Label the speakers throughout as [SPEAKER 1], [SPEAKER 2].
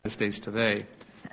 [SPEAKER 1] States today.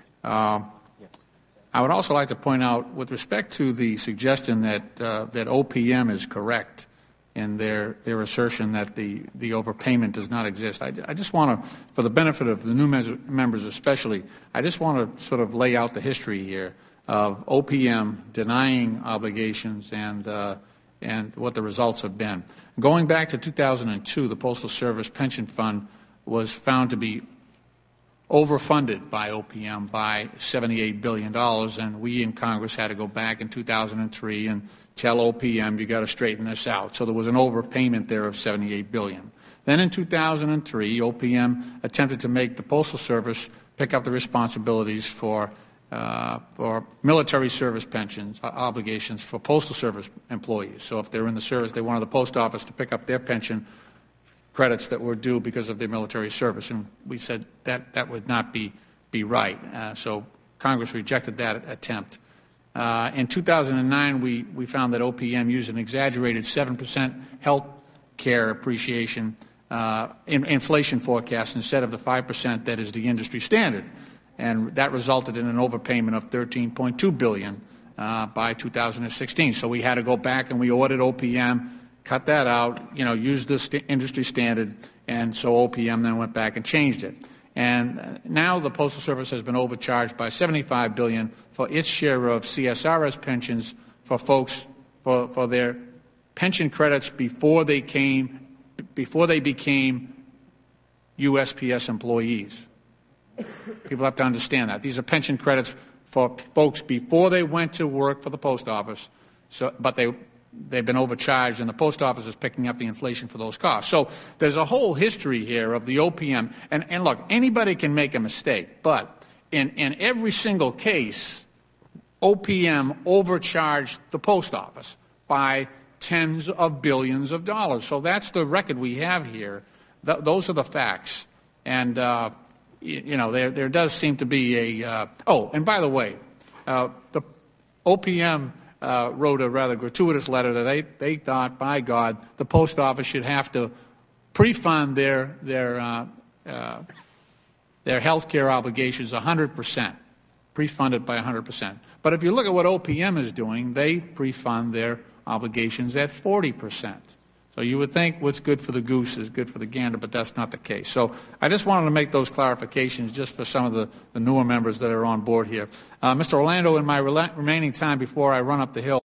[SPEAKER 1] I would also like to point out, with respect to the suggestion that OPM is correct in their assertion that the overpayment does not exist, I just want to, for the benefit of the new members especially, I just want to sort of lay out the history here of OPM denying obligations and what the results have been. Going back to 2002, the Postal Service Pension Fund was found to be overfunded by OPM by $78 billion, and we in Congress had to go back in 2003 and tell OPM, you got to straighten this out. So there was an overpayment there of $78 billion. Then in 2003, OPM attempted to make the Postal Service pick up the responsibilities for military service pensions obligations for Postal Service employees. So if they're in the service, they wanted the Post Office to pick up their pension credits that were due because of their military service, and we said that would not be right. So Congress rejected that attempt. In 2009, we found that OPM used an exaggerated 7% health care appreciation inflation forecast instead of the 5% that is the industry standard, and that resulted in an overpayment of $13.2 billion by 2016. So we had to go back and we ordered OPM, cut that out, use this industry standard, and so OPM then went back and changed it. And now the Postal Service has been overcharged by $75 billion for its share of CSRS pensions for folks for their pension credits before they became USPS employees. People have to understand that. These are pension credits for folks before they went to work for the Post Office, but they've been overcharged, and the Post Office is picking up the inflation for those costs. So there's a whole history here of the OPM. And look, anybody can make a mistake, but in every single case, OPM overcharged the Post Office by tens of billions of dollars. So that's the record we have here. Those are the facts. And, there does seem to be and by the way, the OPM wrote a rather gratuitous letter that they thought, by God, the Post Office should have to pre-fund their health care obligations 100%, pre-funded by 100%. But if you look at what OPM is doing, they pre-fund their obligations at 40%. So you would think what's good for the goose is good for the gander, but that's not the case. So I just wanted to make those clarifications just for some of the newer members that are on board here. Mr. Orlando, in my remaining time before I run up the hill,